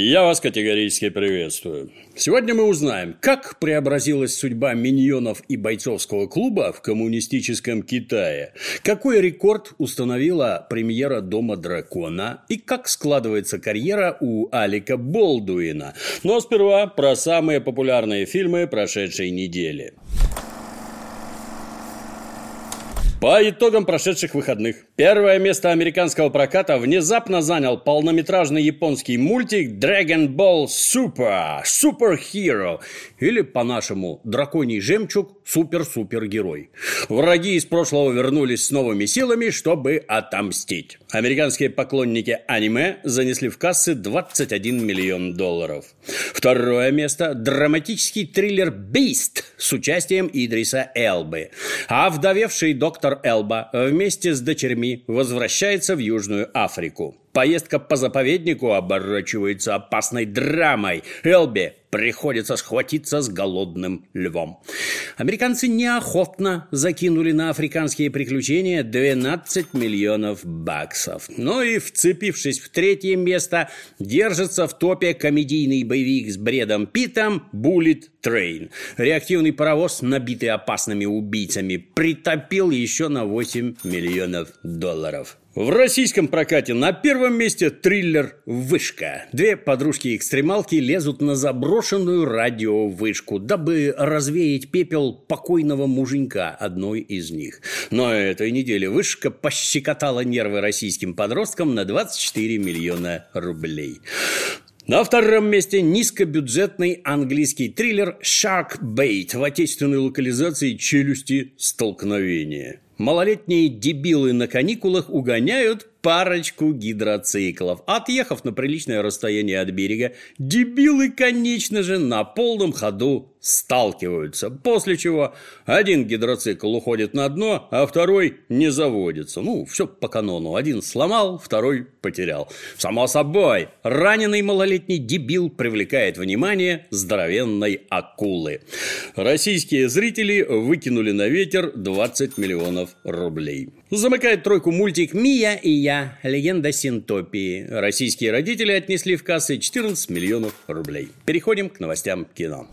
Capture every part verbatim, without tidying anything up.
Я вас категорически приветствую. Сегодня мы узнаем, как преобразилась судьба миньонов и бойцовского клуба в коммунистическом Китае, какой рекорд установила премьера «Дома дракона» и как складывается карьера у Алека Болдуина. Но сперва про самые популярные фильмы прошедшей недели. По итогам прошедших выходных, первое место американского проката внезапно занял полнометражный японский мультик Dragon Ball Super Super Hero, или по-нашему «Драконий жемчуг. Супер-супергерой». Враги из прошлого вернулись с новыми силами, чтобы отомстить. Американские поклонники аниме занесли в кассы двадцать один миллион долларов. Второе место – драматический триллер «Beast» с участием Идриса Элбы. А вдовевший доктор Элба вместе с дочерьми возвращается в Южную Африку. Поездка по заповеднику оборачивается опасной драмой. Элбе приходится схватиться с голодным львом. Американцы неохотно закинули на африканские приключения двенадцать миллионов баксов. Но и, вцепившись в третье место, держится в топе комедийный боевик с Брэдом Питтом «Bullet Train». Реактивный паровоз, набитый опасными убийцами, притопил еще на восемь миллионов долларов. В российском прокате на первом месте триллер «Вышка». Две подружки-экстремалки лезут на заброшенную радиовышку, дабы развеять пепел покойного муженька одной из них. Но этой неделе «Вышка» пощекотала нервы российским подросткам на двадцать четыре миллиона рублей. На втором месте низкобюджетный английский триллер «Shark Bait» в отечественной локализации «Челюсти столкновения». Малолетние дебилы на каникулах угоняют парочку гидроциклов. Отъехав на приличное расстояние от берега, дебилы, конечно же, на полном ходу сталкиваются. После чего один гидроцикл уходит на дно, а второй не заводится. Ну, все по канону. Один сломал, второй потерял. Само собой, раненый малолетний дебил привлекает внимание здоровенной акулы. Российские зрители выкинули на ветер двадцать миллионов рублей. Замыкает тройку мультик «Мия и я. Легенда Синтопии». Российские родители отнесли в кассы четырнадцать миллионов рублей. Переходим к новостям кино.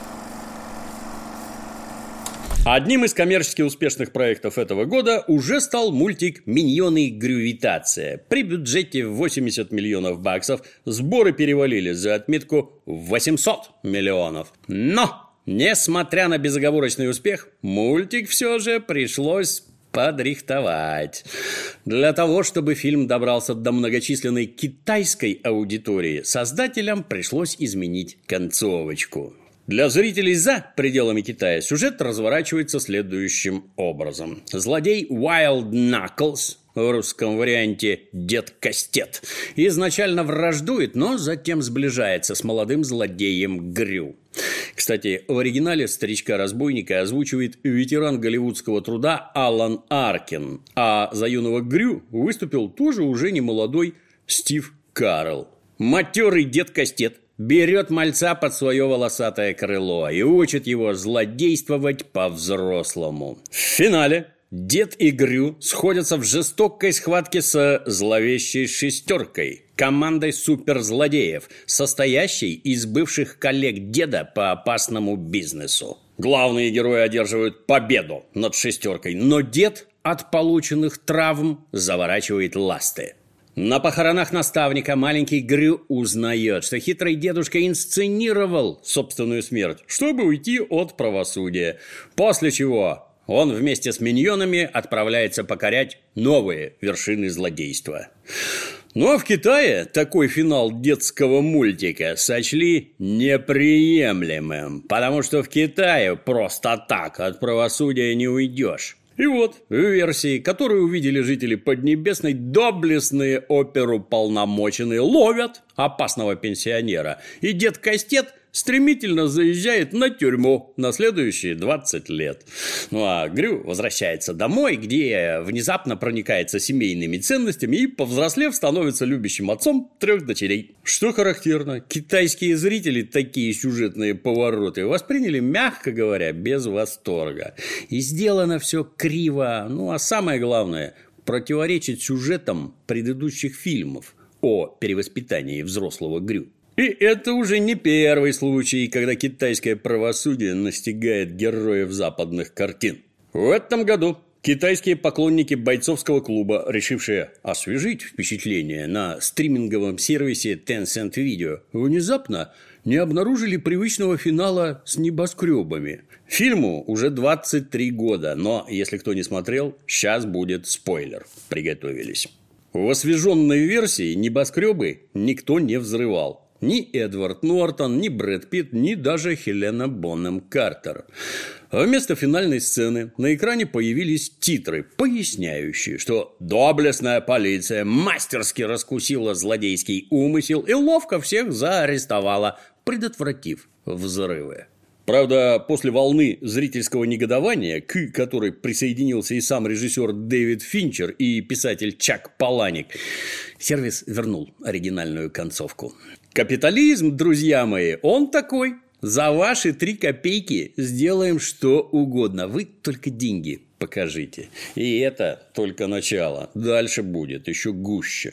Одним из коммерчески успешных проектов этого года уже стал мультик «Миньоны. Грювитация». При бюджете в восемьдесят миллионов баксов сборы перевалили за отметку в восемьсот миллионов. Но, несмотря на безоговорочный успех, мультик все же пришлось подрихтовать. Для того, чтобы фильм добрался до многочисленной китайской аудитории, создателям пришлось изменить концовочку. Для зрителей за пределами Китая сюжет разворачивается следующим образом. Злодей Wild Knuckles, в русском варианте Дед Кастет, изначально враждует, но затем сближается с молодым злодеем Грю. Кстати, в оригинале старичка-разбойника озвучивает ветеран голливудского труда Алан Аркин, а за юного Грю выступил тоже уже не молодой Стив Карелл. Матерый Дед Кастет берет мальца под свое волосатое крыло и учит его злодействовать по-взрослому. В финале Дед и Грю сходятся в жестокой схватке со зловещей шестеркой, командой суперзлодеев, состоящей из бывших коллег деда по опасному бизнесу. Главные герои одерживают победу над шестеркой, но дед от полученных травм заворачивает ласты. На похоронах наставника маленький Грю узнает, что хитрый дедушка инсценировал собственную смерть, чтобы уйти от правосудия. После чего он вместе с миньонами отправляется покорять новые вершины злодейства. Но в Китае такой финал детского мультика сочли неприемлемым, потому что в Китае просто так от правосудия не уйдешь. И вот, в версии, которую увидели жители Поднебесной, доблестные оперуполномоченные ловят опасного пенсионера, и Дед Кастет стремительно заезжает на тюрьму на следующие двадцать лет. Ну а Грю возвращается домой, где внезапно проникается семейными ценностями и, повзрослев, становится любящим отцом трех дочерей. Что характерно, китайские зрители такие сюжетные повороты восприняли, мягко говоря, без восторга. И сделано все криво, ну а самое главное, противоречит сюжетам предыдущих фильмов о перевоспитании взрослого Грю. И это уже не первый случай, когда китайское правосудие настигает героев западных картин. В этом году китайские поклонники бойцовского клуба, решившие освежить впечатление на стриминговом сервисе Tencent Video, внезапно не обнаружили привычного финала с небоскребами. Фильму уже двадцать три года, но, если кто не смотрел, сейчас будет спойлер. Приготовились. В освеженной версии небоскребы никто не взрывал. Ни Эдвард Нортон, ни Брэд Питт, ни даже Хелена Бонем Картер. А вместо финальной сцены на экране появились титры, поясняющие, что доблестная полиция мастерски раскусила злодейский умысел и ловко всех заарестовала, предотвратив взрывы. Правда, после волны зрительского негодования, к которой присоединился и сам режиссер Дэвид Финчер и писатель Чак Паланик, сервис вернул оригинальную концовку. Капитализм, друзья мои, он такой. За ваши три копейки сделаем что угодно. Вы только деньги покажите. И это только начало. Дальше будет еще гуще.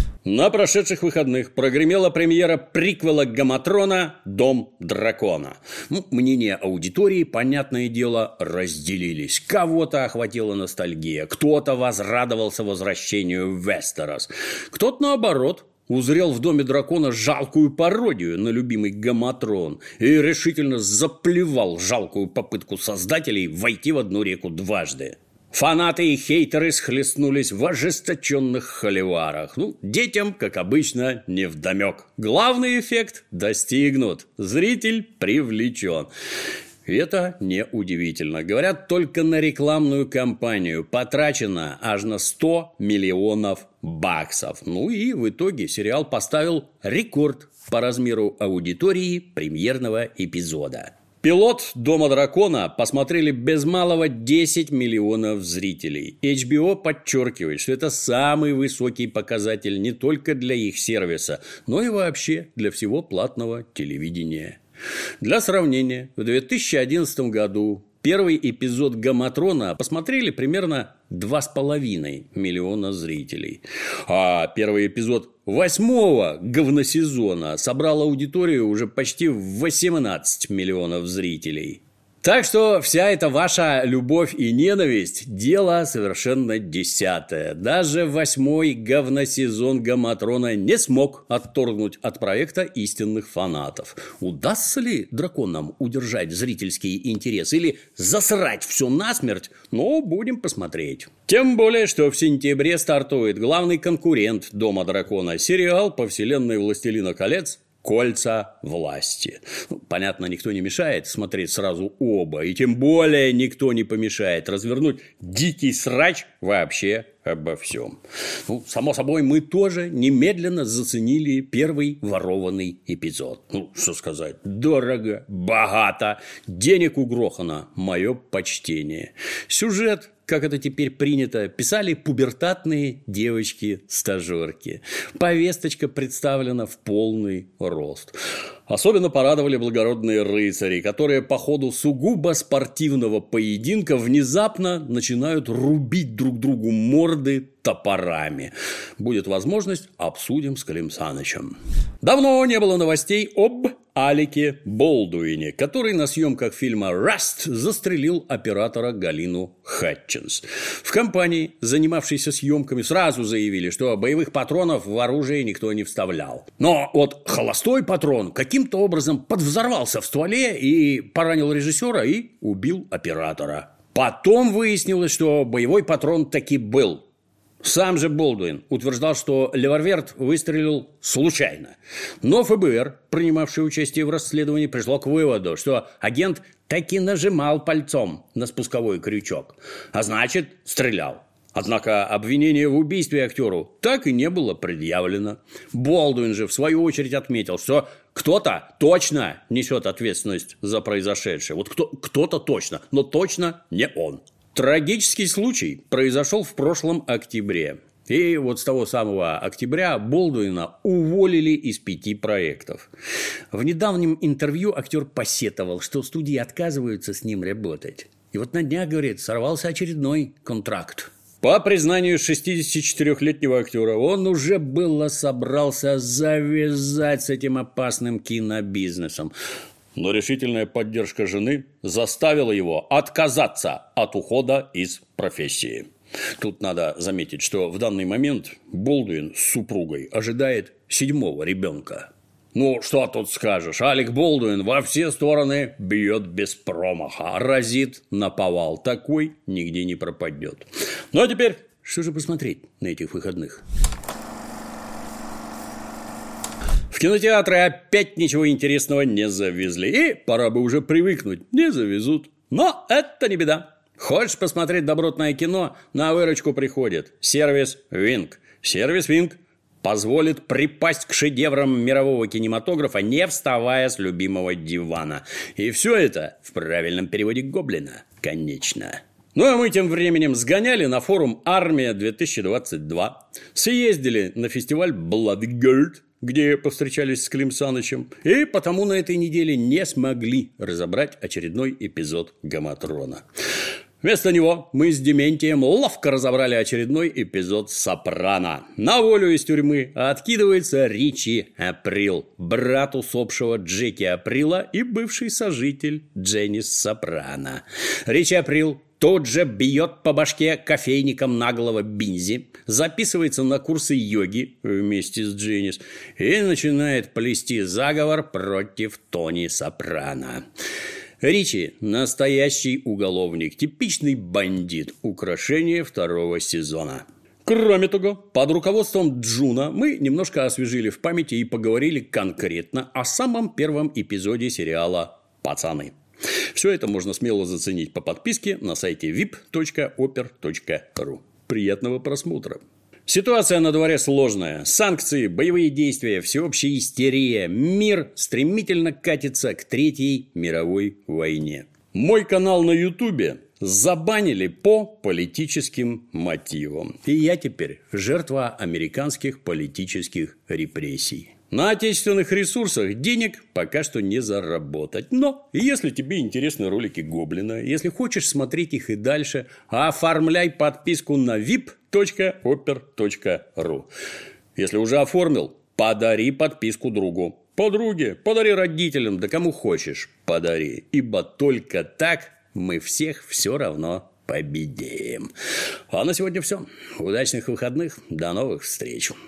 На прошедших выходных прогремела премьера приквела Гаматрона «Дом дракона». Ну, мнения аудитории, понятное дело, разделились. Кого-то охватила ностальгия, кто-то возрадовался возвращению в Вестерос, кто-то, наоборот, узрел в «Доме дракона» жалкую пародию на любимый Гаматрон и решительно заплевал жалкую попытку создателей войти в одну реку дважды. Фанаты и хейтеры схлестнулись в ожесточенных холиварах. Ну, детям, как обычно, невдомек. Главный эффект достигнут. Зритель привлечен. И это неудивительно. Говорят, только на рекламную кампанию потрачено аж на сто миллионов баксов. Ну и в итоге сериал поставил рекорд по размеру аудитории премьерного эпизода. Пилот «Дома дракона» посмотрели без малого десять миллионов зрителей. эйч би о подчеркивает, что это самый высокий показатель не только для их сервиса, но и вообще для всего платного телевидения. Для сравнения, в две тысячи одиннадцатом году первый эпизод «Гаматрона» посмотрели примерно два с половиной миллиона зрителей. А первый эпизод восьмого говносезона собрал аудиторию уже почти в восемнадцать миллионов зрителей. Так что вся эта ваша любовь и ненависть – дело совершенно десятое. Даже восьмой говносезон Гаматрона не смог отторгнуть от проекта истинных фанатов. Удастся ли драконам удержать зрительский интерес или засрать все насмерть? Ну, будем посмотреть. Тем более, что в сентябре стартует главный конкурент «Дома дракона» – сериал по вселенной «Властелина колец» «Кольца власти». Ну, понятно, никто не мешает смотреть сразу оба, и тем более никто не помешает развернуть дикий срач вообще обо всем. Ну, само собой, мы тоже немедленно заценили первый ворованный эпизод. Ну, что сказать, дорого, богато, денег угрохано, мое почтение. Сюжет, как это теперь принято, писали пубертатные девочки-стажерки. Повесточка представлена в полный рост. Особенно порадовали благородные рыцари, которые по ходу сугубо спортивного поединка внезапно начинают рубить друг другу морды топорами. Будет возможность, обсудим с Клим Санычем. Давно не было новостей об Алике Болдуине, который на съемках фильма «Раст» застрелил оператора Галину Хатчинс. В компании, занимавшейся съемками, сразу заявили, что боевых патронов в оружие никто не вставлял. Но вот холостой патрон каким-то образом подвзорвался в стволе и поранил режиссера и убил оператора. Потом выяснилось, что боевой патрон таки был. Сам же Болдуин утверждал, что револьвер выстрелил случайно. Но эф бэ эр, принимавшее участие в расследовании, пришло к выводу, что агент таки нажимал пальцом на спусковой крючок, а значит, стрелял. Однако обвинение в убийстве актеру так и не было предъявлено. Болдуин же, в свою очередь, отметил, что кто-то точно несет ответственность за произошедшее. Вот кто, кто-то точно, но точно не он. Трагический случай произошел в прошлом октябре. И вот с того самого октября Болдуина уволили из пяти проектов. В недавнем интервью актер посетовал, что студии отказываются с ним работать. И вот на днях, говорит, сорвался очередной контракт. По признанию шестидесятичетырёхлетнего актера, он уже было собрался завязать с этим опасным кинобизнесом. Но решительная поддержка жены заставила его отказаться от ухода из профессии. Тут надо заметить, что в данный момент Болдуин с супругой ожидает седьмого ребенка. Ну, что тут скажешь, Алек Болдуин во все стороны бьет без промаха, разит наповал, такой нигде не пропадет. Ну, а теперь, что же посмотреть на этих выходных? В кинотеатры опять ничего интересного не завезли, и пора бы уже привыкнуть, не завезут. Но это не беда. Хочешь посмотреть добротное кино? На выручку приходит сервис Винк. Сервис Винк позволит припасть к шедеврам мирового кинематографа, не вставая с любимого дивана. И все это в правильном переводе Гоблина, конечно. Ну, а мы тем временем сгоняли на форум «Армия-две тысячи двадцать два», съездили на фестиваль «Бладгольд», где повстречались с Клим Санычем, и потому на этой неделе не смогли разобрать очередной эпизод «Гаматрона». Вместо него мы с Дементием ловко разобрали очередной эпизод «Сопрано». На волю из тюрьмы откидывается Ричи Април, брат усопшего Джеки Априла и бывший сожитель Дженнис Сопрано. Ричи Април тут же бьет по башке кофейником наглого Бинзи, записывается на курсы йоги вместе с Дженнис и начинает плести заговор против Тони Сопрано. Ричи – настоящий уголовник, типичный бандит, украшение второго сезона. Кроме того, под руководством Джуна мы немножко освежили в памяти и поговорили конкретно о самом первом эпизоде сериала «Пацаны». Все это можно смело заценить по подписке на сайте вип точка опер точка ру. Приятного просмотра. Ситуация на дворе сложная. Санкции, боевые действия, всеобщая истерия. Мир стремительно катится к Третьей мировой войне. Мой канал на Ютубе забанили по политическим мотивам. И я теперь жертва американских политических репрессий. На отечественных ресурсах денег пока что не заработать. Но если тебе интересны ролики Гоблина, если хочешь смотреть их и дальше, оформляй подписку на вип точка опер точка ру. Если уже оформил, подари подписку другу. Подруге, подари родителям, да кому хочешь, подари. Ибо только так мы всех все равно победим. А на сегодня все. Удачных выходных. До новых встреч.